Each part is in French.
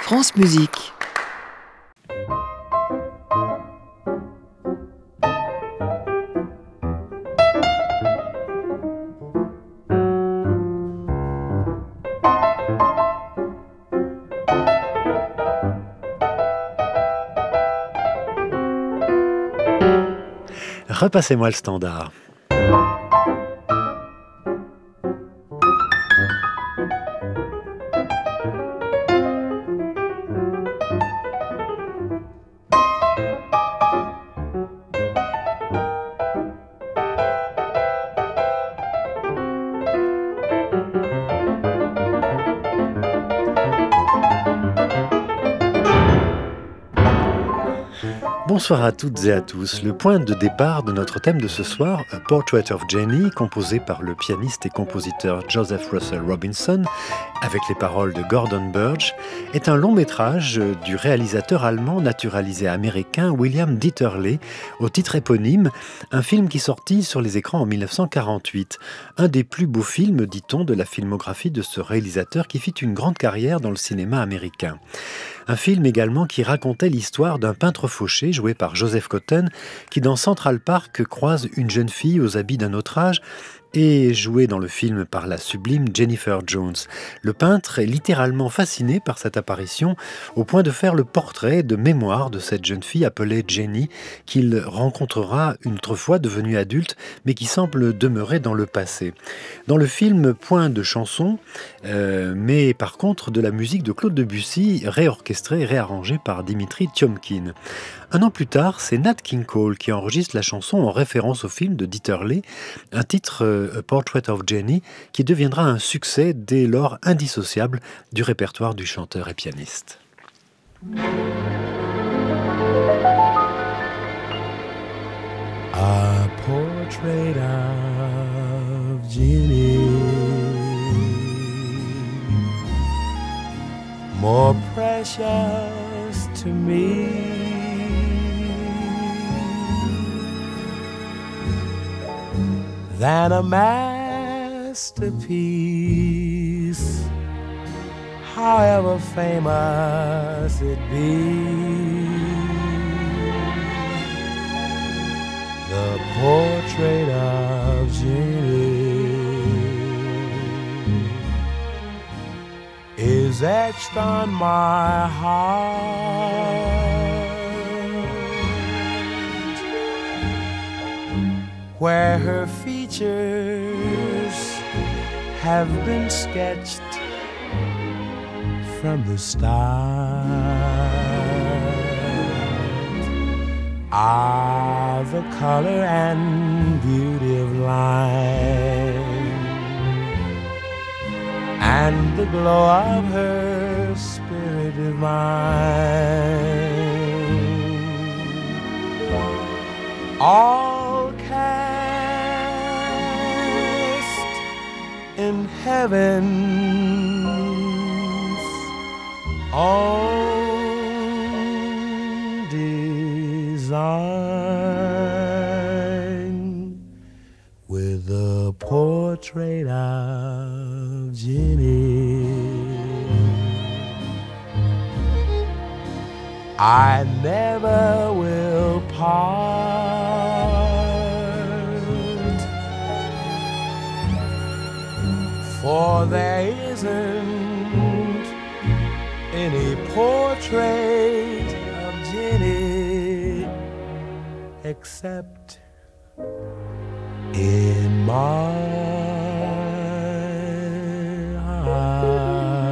France Musique. Repassez-moi le standard. Bonsoir à toutes et à tous. Le point de départ de notre thème de ce soir, A Portrait of Jenny, composé par le pianiste et compositeur Joseph Russell Robinson, avec les paroles de Gordon Burge, est un long métrage du réalisateur allemand naturalisé américain William Dieterle, au titre éponyme, un film qui sortit sur les écrans en 1948. Un des plus beaux films, dit-on, de la filmographie de ce réalisateur qui fit une grande carrière dans le cinéma américain. Un film également qui racontait l'histoire d'un peintre fauché joué par Joseph Cotten qui dans Central Park croise une jeune fille aux habits d'un autre âge et joué dans le film par la sublime Jennifer Jones. Le peintre est littéralement fasciné par cette apparition au point de faire le portrait de mémoire de cette jeune fille appelée Jenny qu'il rencontrera une autre fois devenue adulte mais qui semble demeurer dans le passé. Dans le film, point de chanson, mais par contre de la musique de Claude Debussy réorchestrée et réarrangée par Dimitri Tiomkin. Un an plus tard, c'est Nat King Cole qui enregistre la chanson en référence au film de Dieterle, un titre A Portrait of Jenny qui deviendra un succès dès lors indissociable du répertoire du chanteur et pianiste. A portrait of Jenny, more precious to me than a masterpiece, however famous it be. The portrait of Jenny is etched on my heart, where her features have been sketched from the start. Ah, the color and beauty of line, and the glow of her spirit divine, all cast in heaven's own design, with the portrait of Jenny. I never will part, for there isn't any portrait of Jenny except in my heart.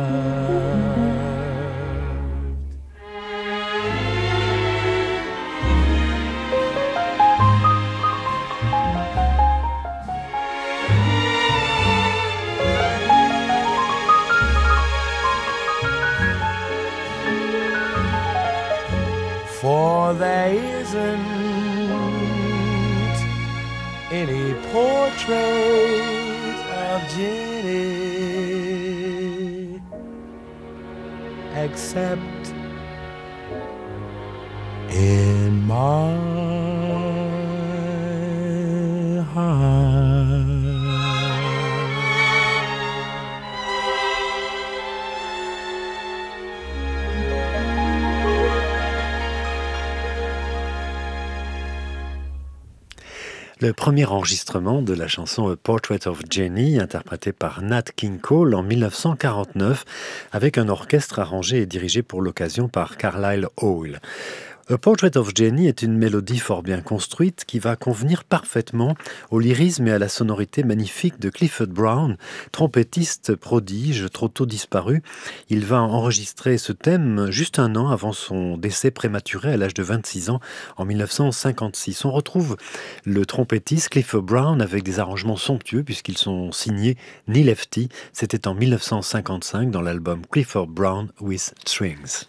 For there isn't any portrait of Jenny except in my heart. Le premier enregistrement de la chanson A Portrait of Jenny, interprétée par Nat King Cole en 1949, avec un orchestre arrangé et dirigé pour l'occasion par Carlyle Hall. A Portrait of Jenny est une mélodie fort bien construite qui va convenir parfaitement au lyrisme et à la sonorité magnifique de Clifford Brown, trompettiste prodige trop tôt disparu. Il va enregistrer ce thème juste un an avant son décès prématuré à l'âge de 26 ans en 1956. On retrouve le trompettiste Clifford Brown avec des arrangements somptueux puisqu'ils sont signés Neil Lefty. C'était en 1955 dans l'album Clifford Brown with Strings.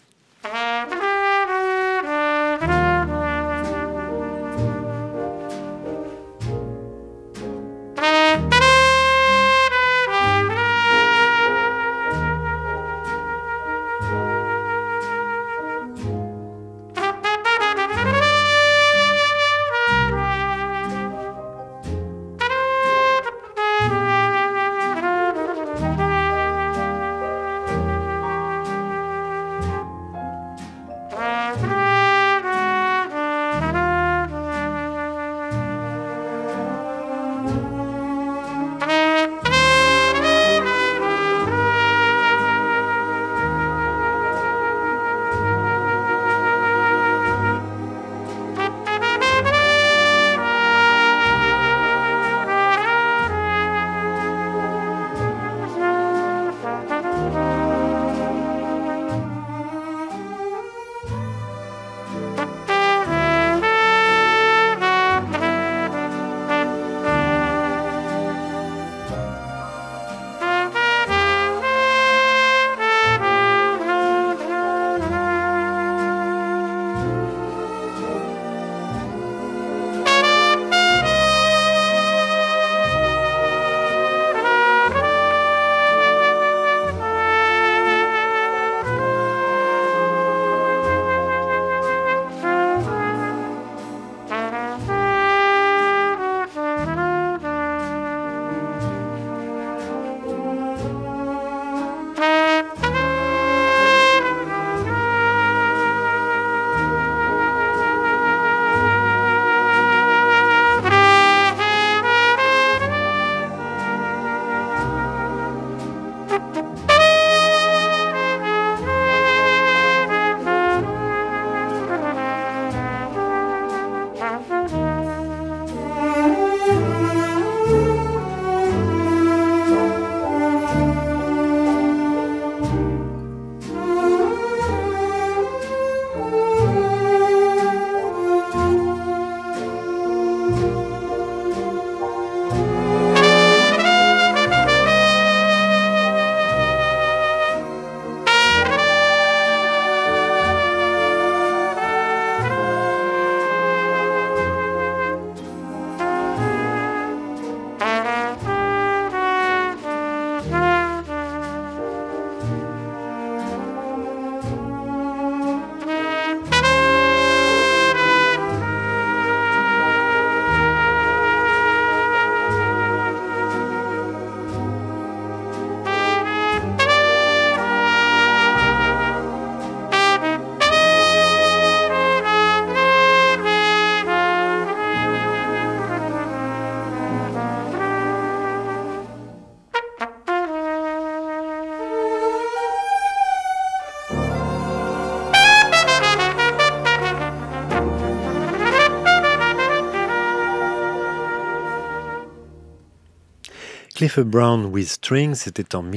Clifford Brown with Strings, c'était en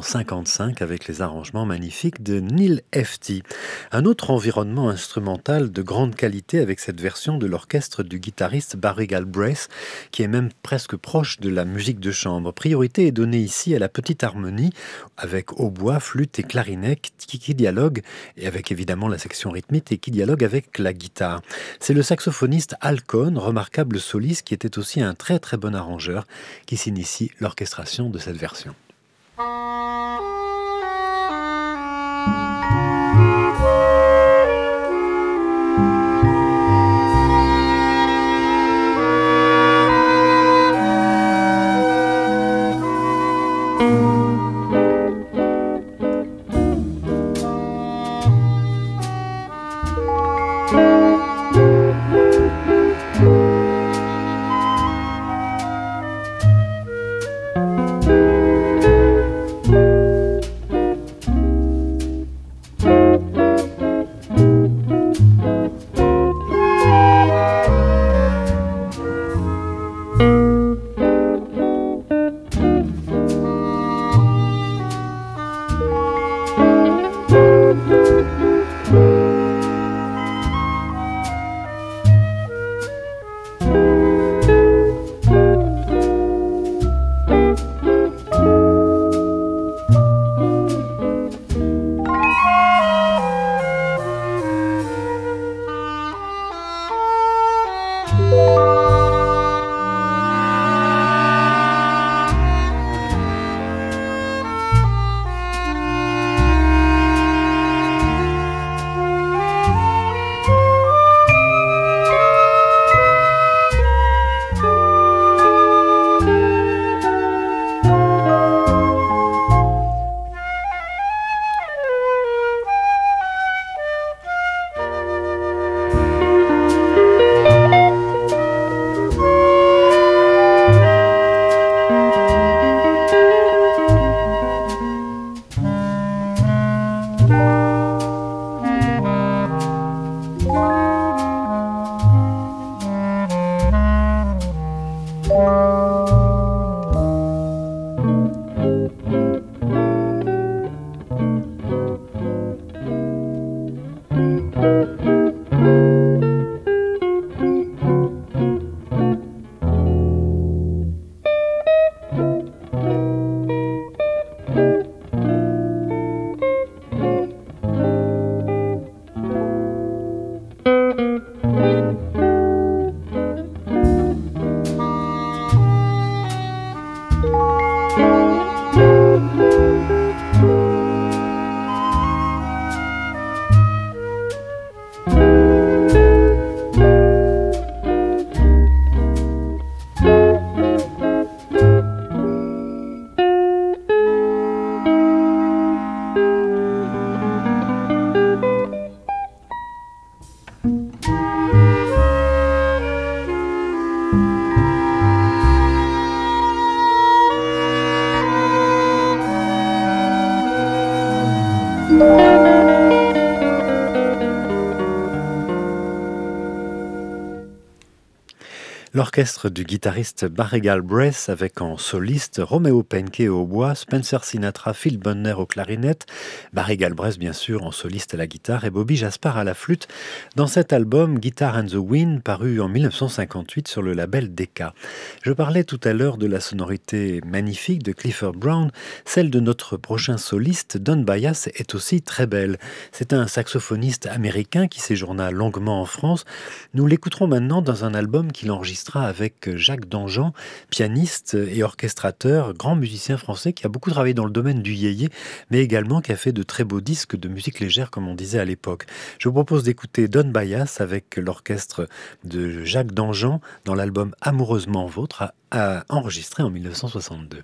1955 avec les arrangements magnifiques de Neil Lefty. Un autre environnement instrumental de grande qualité avec cette version de l'orchestre du guitariste Barry Galbraith, qui est même presque proche de la musique de chambre. Priorité est donnée ici à la petite harmonie avec hautbois, flûte et clarinette qui dialogue, et avec évidemment la section rythmique et qui dialogue avec la guitare. C'est le saxophoniste Al Cohn, remarquable soliste qui était aussi un très très bon arrangeur, qui s'initie l'orchestration de cette version. L'orchestre du guitariste Barry Galbraith avec en soliste Romeo Penke au hautbois, Spencer Sinatra, Phil Bonner aux clarinettes, Barry Galbraith bien sûr en soliste à la guitare et Bobby Jaspar à la flûte dans cet album Guitar and the Wind paru en 1958 sur le label Decca. Je parlais tout à l'heure de la sonorité magnifique de Clifford Brown, celle de notre prochain soliste Don Byas est aussi très belle. C'est un saxophoniste américain qui séjourna longuement en France. Nous l'écouterons maintenant dans un album qu'il enregistra avec Jacques Danjean, pianiste et orchestrateur, grand musicien français qui a beaucoup travaillé dans le domaine du yéyé, mais également qui a fait de très beaux disques de musique légère, comme on disait à l'époque. Je vous propose d'écouter Don Byas avec l'orchestre de Jacques Danjean dans l'album Amoureusement Vôtre, enregistré en 1962.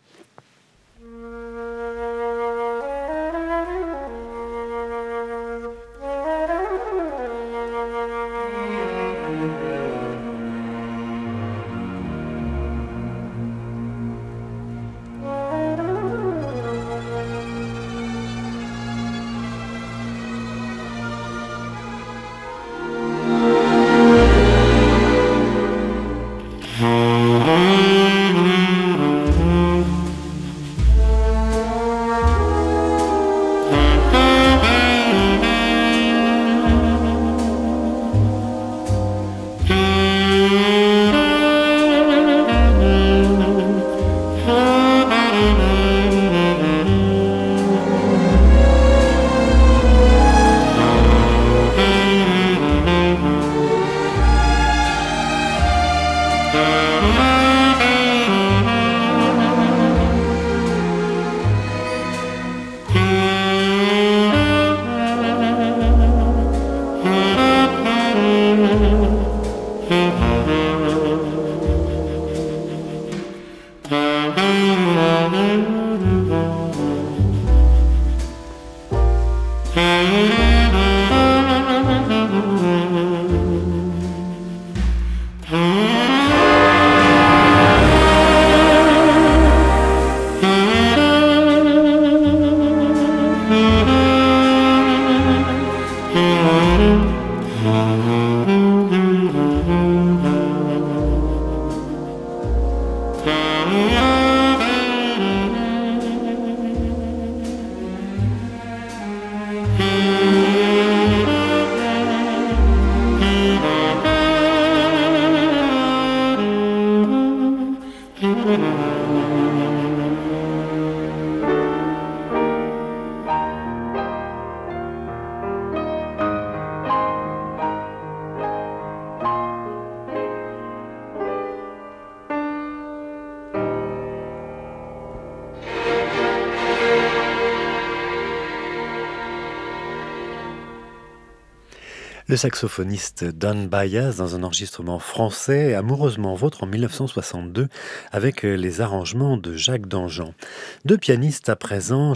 Le saxophoniste Don Byas dans un enregistrement français Amoureusement Vôtre en 1962 avec les arrangements de Jacques Danjean. Deux pianistes à présent,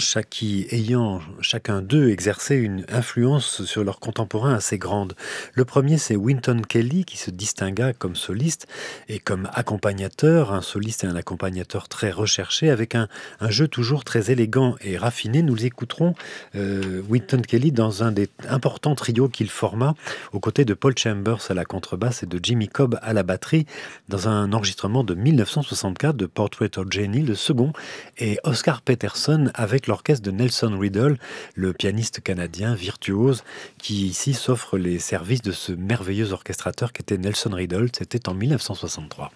ayant chacun d'eux exercé une influence sur leurs contemporains assez grande. Le premier c'est Wynton Kelly qui se distingua comme soliste et comme accompagnateur, un soliste et un accompagnateur très recherché avec un jeu toujours très élégant et raffiné. Nous écouterons Wynton Kelly dans un des importants trios qu'il forma aux côtés de Paul Chambers à la contrebasse et de Jimmy Cobb à la batterie, dans un enregistrement de 1964 de Portrait of Janie, le second, et Oscar Peterson avec l'orchestre de Nelson Riddle, le pianiste canadien virtuose, qui ici s'offre les services de ce merveilleux orchestrateur qu'était Nelson Riddle. C'était en 1963.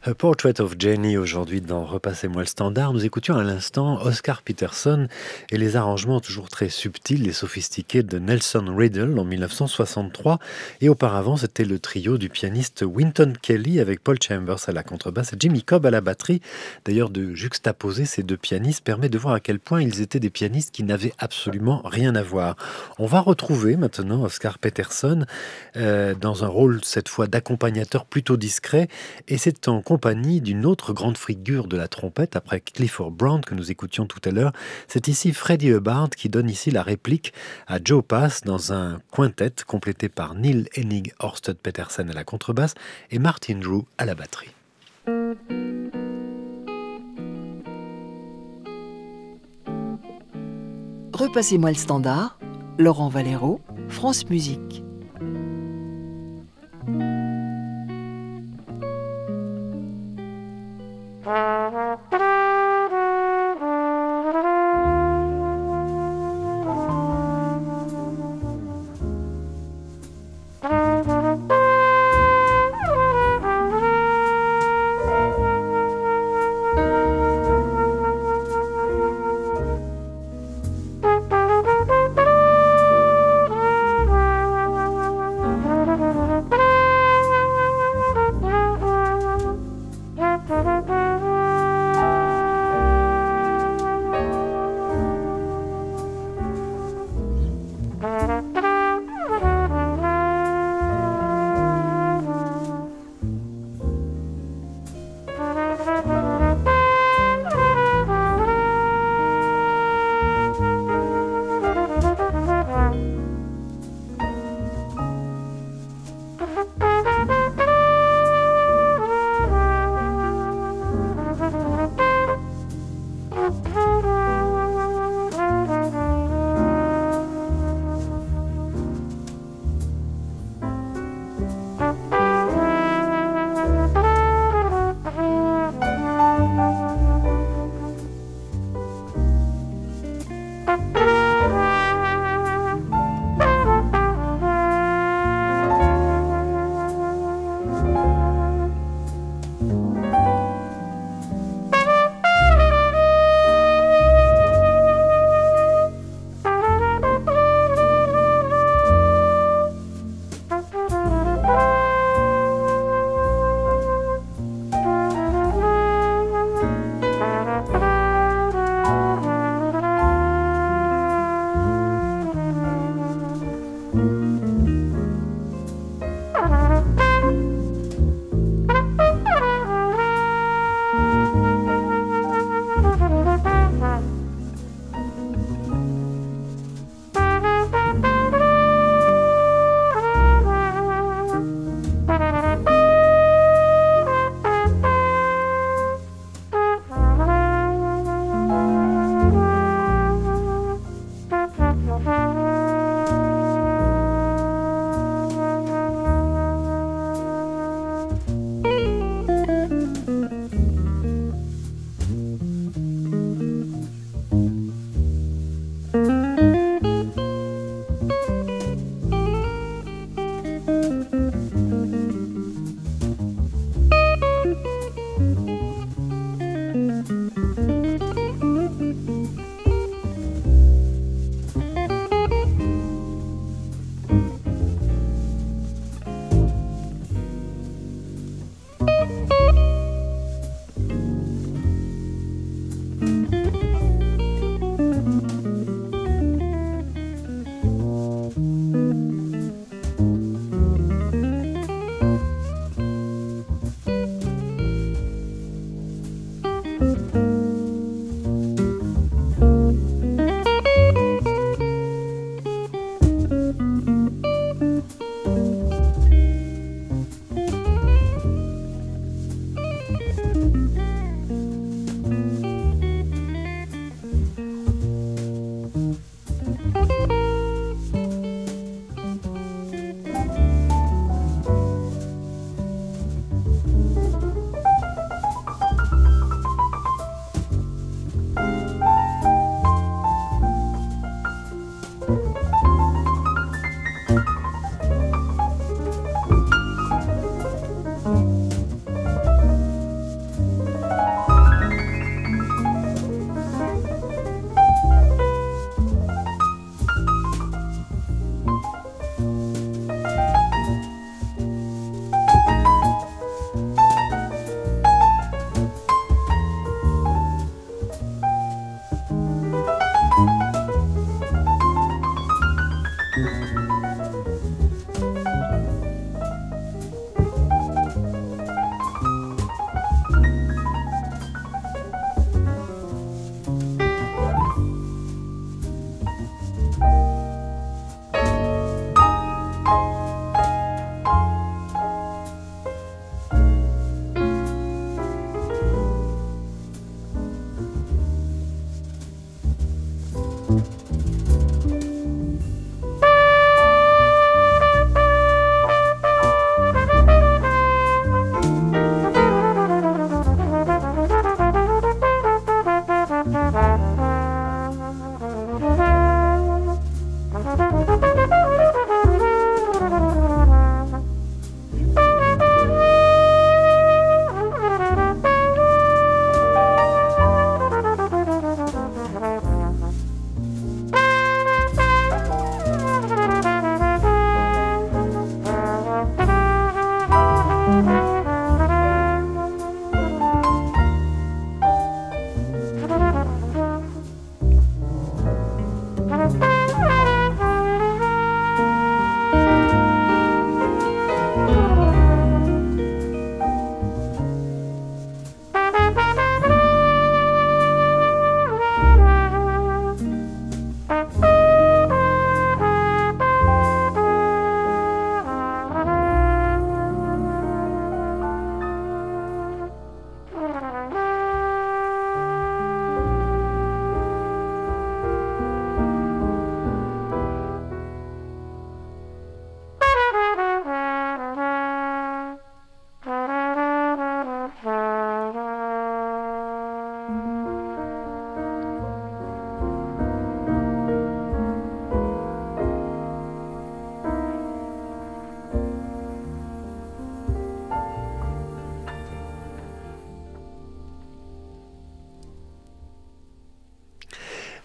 A Portrait of Jenny aujourd'hui dans Repassez-moi le standard. Nous écoutions à l'instant Oscar Peterson et les arrangements toujours très subtils et sophistiqués de Nelson Riddle en 1963. Et auparavant, c'était le trio du pianiste Wynton Kelly avec Paul Chambers à la contrebasse et Jimmy Cobb à la batterie. D'ailleurs, de juxtaposer ces deux pianistes permet de voir à quel point ils étaient des pianistes qui n'avaient absolument rien à voir. On va retrouver maintenant Oscar Peterson dans un rôle cette fois d'accompagnateur plutôt discret, et c'est en compagnie d'une autre grande figure de la trompette, après Clifford Brown que nous écoutions tout à l'heure. C'est ici Freddie Hubbard qui donne ici la réplique à Joe Pass dans un quintet complété par Neil Hennig Ørsted Petersen à la contrebasse et Martin Drew à la batterie. Repassez-moi le standard, Laurent Valero, France Musique.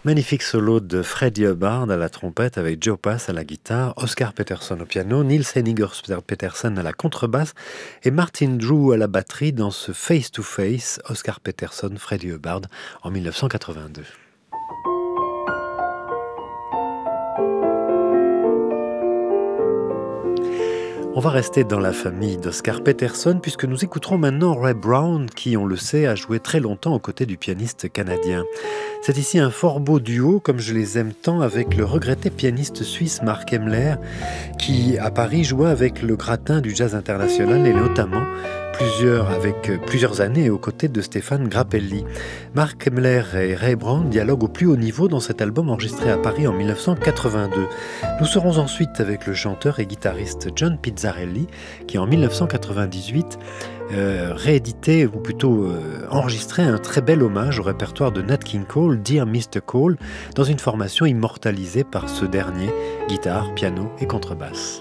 Magnifique solo de Freddie Hubbard à la trompette avec Joe Pass à la guitare, Oscar Peterson au piano, Nils Henninger Peterson à la contrebasse et Martin Drew à la batterie dans ce Face to Face, Oscar Peterson, Freddie Hubbard en 1982. On va rester dans la famille d'Oscar Peterson puisque nous écouterons maintenant Ray Brown qui, on le sait, a joué très longtemps aux côtés du pianiste canadien. C'est ici un fort beau duo, comme je les aime tant, avec le regretté pianiste suisse Mark Emmler qui, à Paris, jouait avec le gratin du jazz international et notamment plusieurs années aux côtés de Stéphane Grappelli. Mark Emmler et Ray Brown dialoguent au plus haut niveau dans cet album enregistré à Paris en 1982. Nous serons ensuite avec le chanteur et guitariste John Pizzarelli qui en 1998 réédité ou plutôt enregistré un très bel hommage au répertoire de Nat King Cole, Dear Mr. Cole, dans une formation immortalisée par ce dernier, guitare, piano et contrebasse.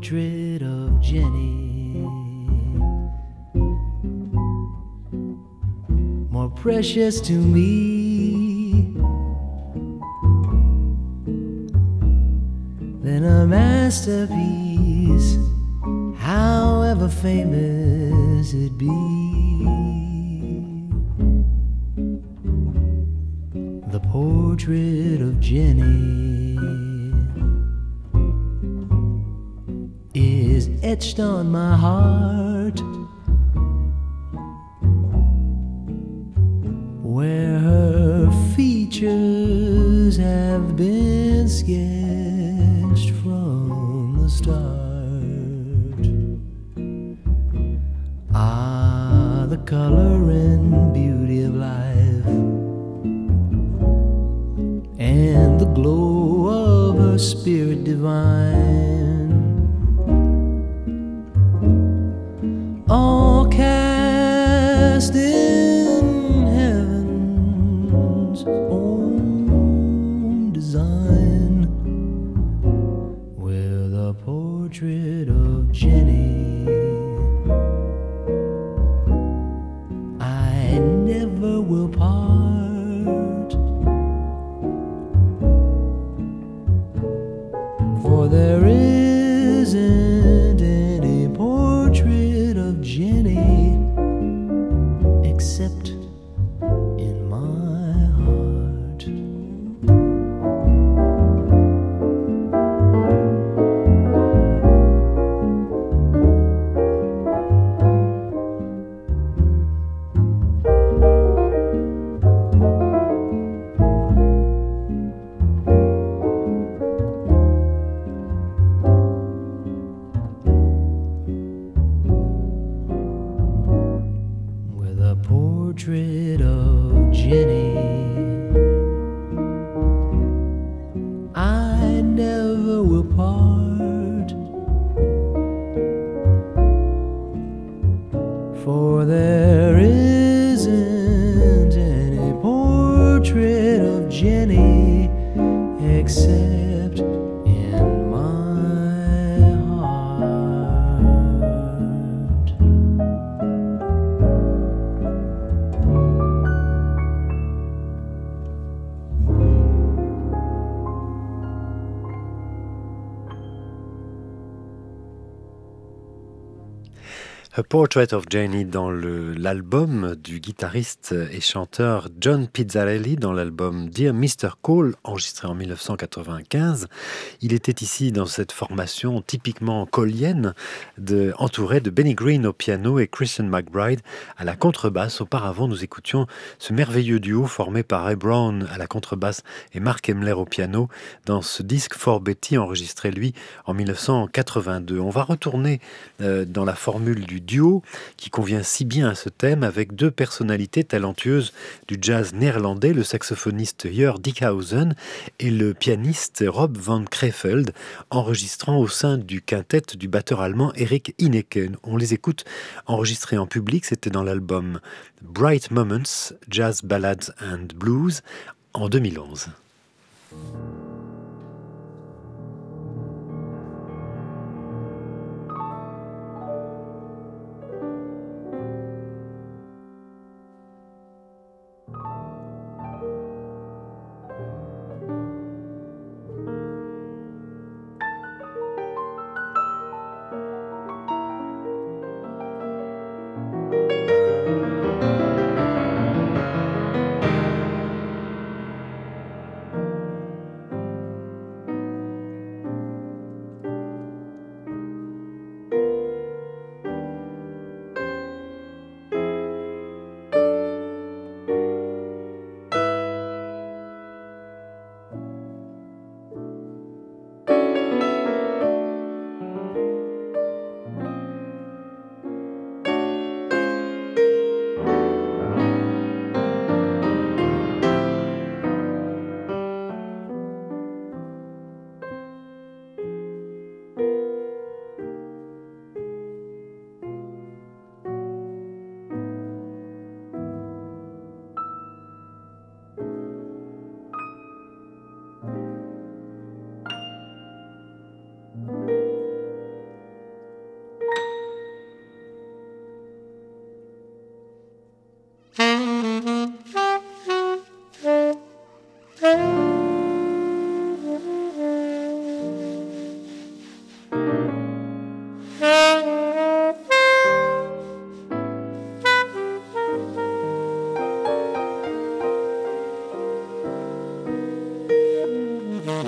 portrait of Jenny, more precious to me than a masterpiece, however famous it be. The portrait of Jenny is etched on my heart, where her features have been sketched from the start. Ah, the color and beauty of life, and the glow of her spirit divine, all cast in heaven's own design, with a portrait of Jenny I never will part. For there isn't any portrait of Jenny except in my heart. With a portrait of Jenny I never will part. For there isn't any portrait of Jenny except in my heart. A Portrait of Jenny dans l'album du guitariste et chanteur John Pizzarelli, dans l'album Dear Mr. Cole, enregistré en 1995. Il était ici dans cette formation typiquement colienne, entouré de Benny Green au piano et Christian McBride à la contrebasse. Auparavant, nous écoutions ce merveilleux duo formé par Ray Brown à la contrebasse et Mark Emler au piano dans ce disque For Betty, enregistré lui en 1982. On va retourner dans la formule du duo qui convient si bien à ce thème, avec deux personnalités talentueuses du jazz néerlandais, le saxophoniste Jör Dickhausen et le pianiste Rob van Crefeld, enregistrant au sein du quintet du batteur allemand Erich Ineke. On les écoute enregistrés en public, c'était dans l'album Bright Moments, Jazz Ballads and Blues en 2011.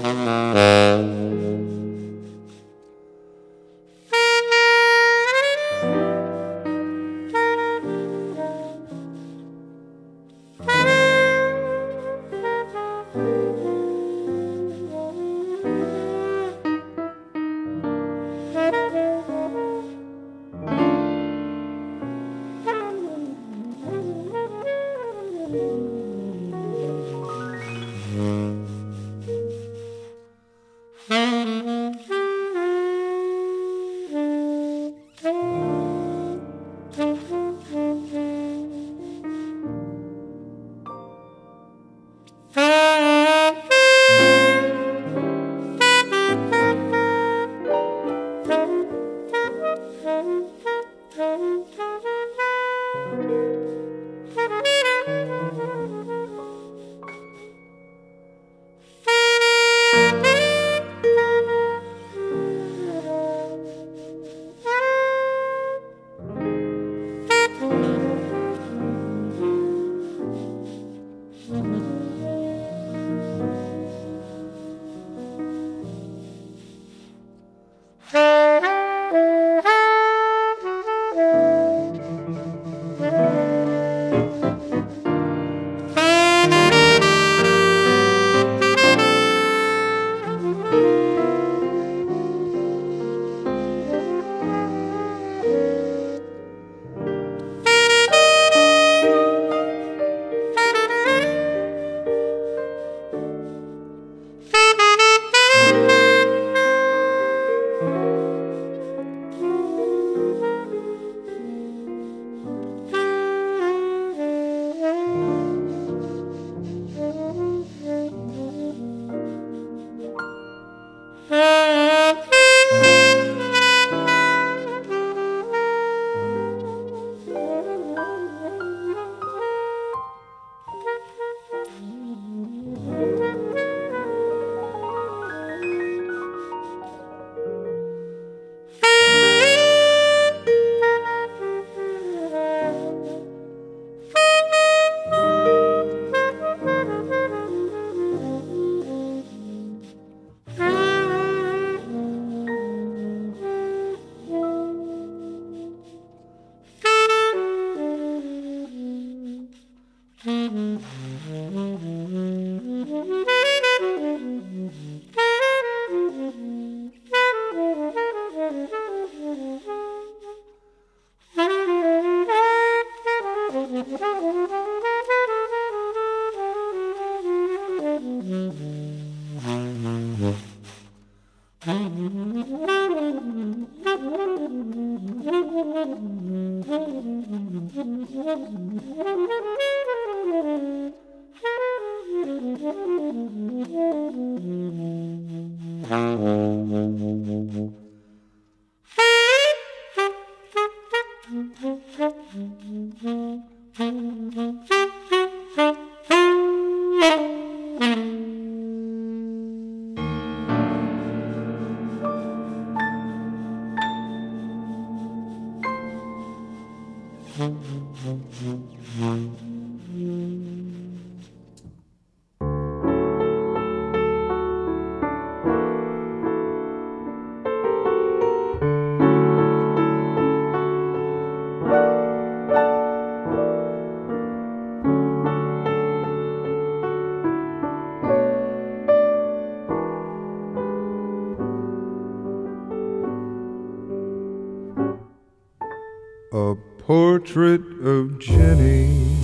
A portrait of Jenny.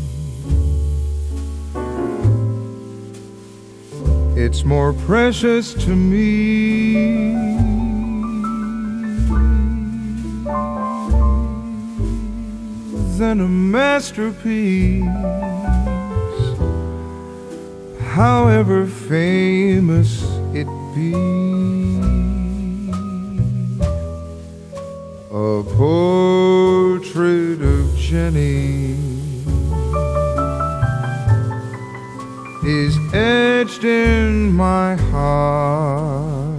It's more precious to me than a masterpiece, however famous it be. A portrait of Jenny is etched in my heart,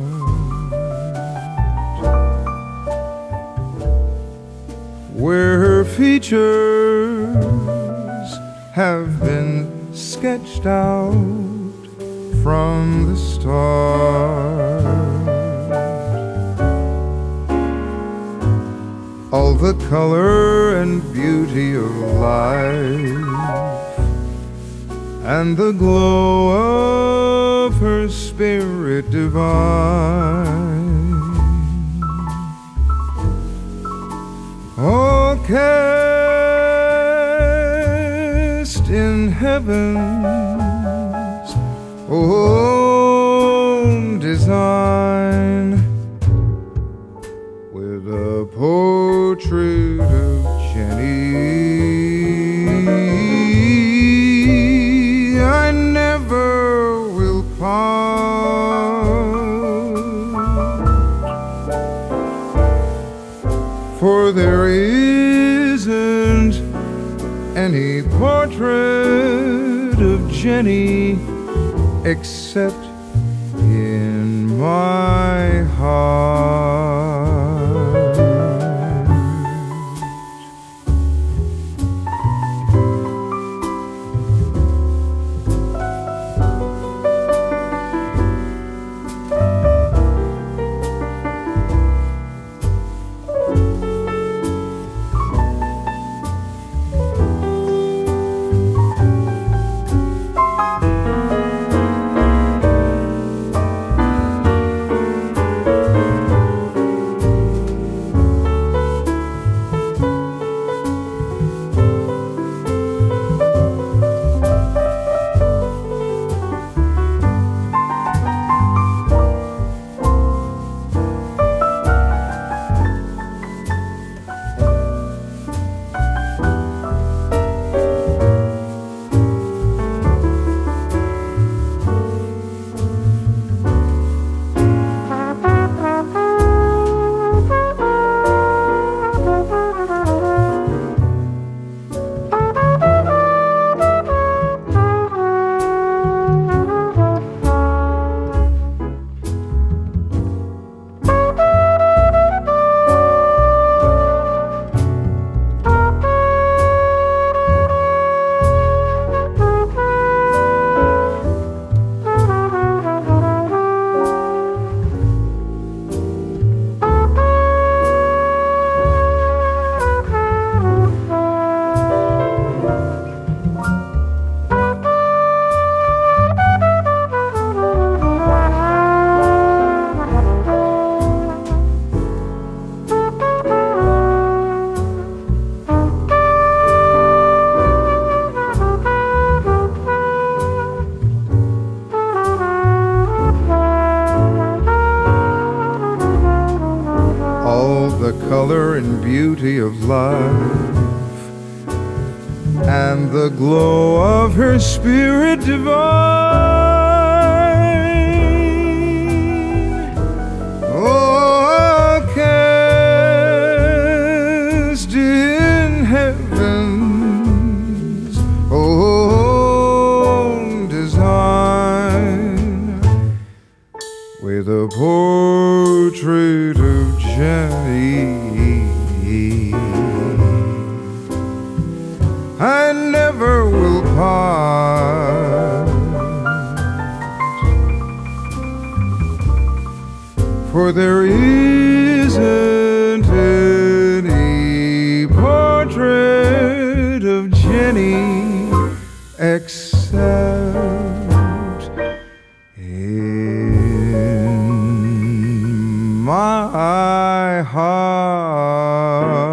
where her features have been sketched out from the start. All the color and beauty of life and the glow of her spirit divine. Oh, cast in heaven's own design, with a portrait of Jenny I never will part. For there isn't any portrait of Jenny except in my heart. Color and beauty of life and the glow of her spirit divine. Oh, cast in heaven's own design, with a portrait of Jenny I never will part. For there isn't any portrait of Jenny except in my heart.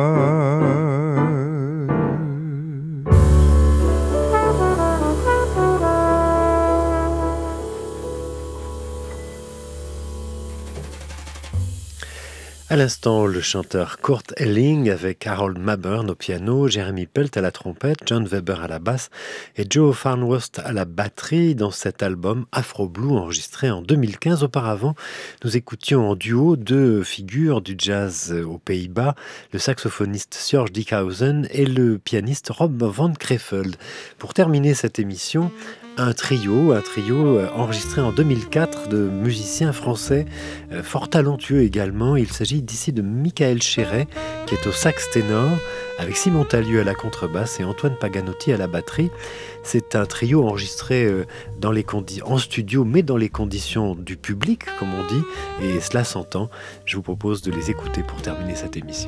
À l'instant, le chanteur Kurt Elling avec Harold Mabern au piano, Jeremy Pelt à la trompette, John Weber à la basse et Joe Farnworth à la batterie dans cet album Afro Blue enregistré en 2015. Auparavant, nous écoutions en duo deux figures du jazz aux Pays-Bas, le saxophoniste Sjors Dickhausen et le pianiste Rob van Crefeld. Pour terminer cette émission, un trio enregistré en 2004 de musiciens français fort talentueux également. Il s'agit d'ici de Michael Chéret qui est au sax ténor, avec Simon Tallieu à la contrebasse et Antoine Paganotti à la batterie. C'est un trio enregistré en studio, mais dans les conditions du public, comme on dit, et cela s'entend. Je vous propose de les écouter pour terminer cette émission.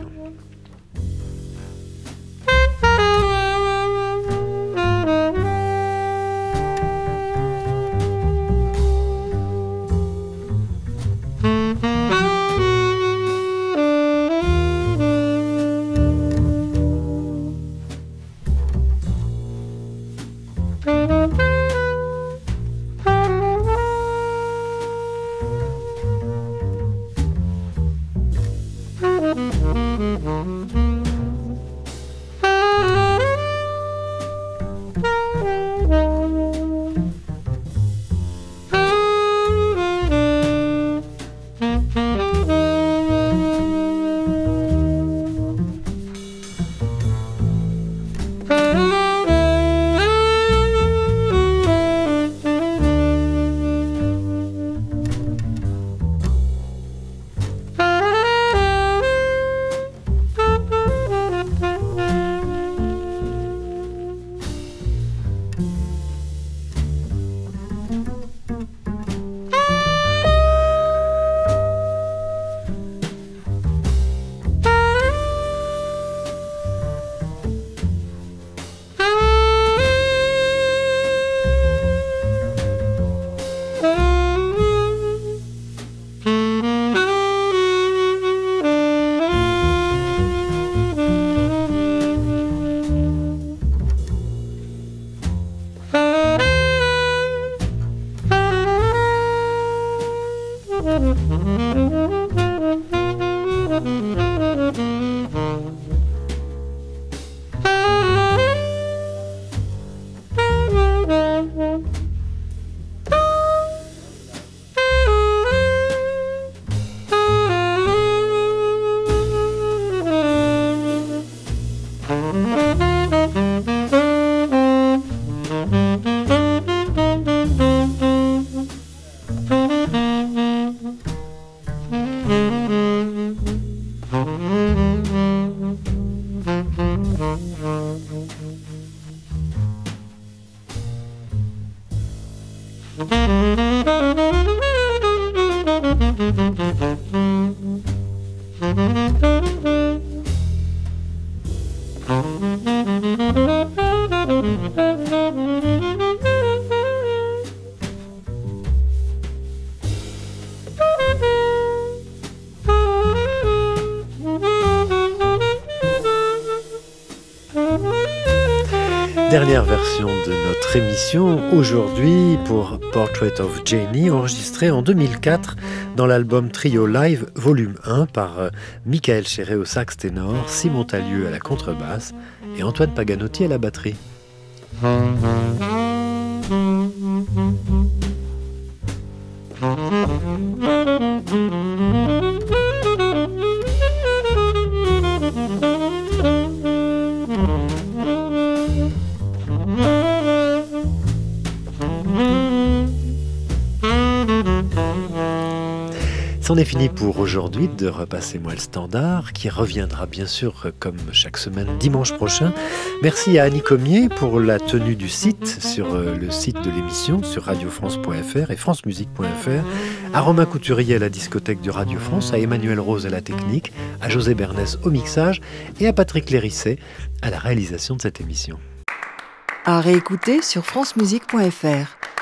Dernière version de notre émission aujourd'hui pour Portrait of Janie, enregistrée en 2004 dans l'album Trio Live Volume 1 par Michael Chéret au sax ténor, Simon Tallieu à la contrebasse et Antoine Paganotti à la batterie. C'en est fini pour aujourd'hui de Repassez-moi le standard, qui reviendra bien sûr comme chaque semaine dimanche prochain. Merci à Annie Comier pour la tenue du site sur le site de l'émission sur radiofrance.fr et francemusique.fr, à Romain Couturier à la discothèque de Radio France, à Emmanuel Rose à la technique, à José Bernès au mixage et à Patrick Lérisset à la réalisation de cette émission. À réécouter sur francemusique.fr.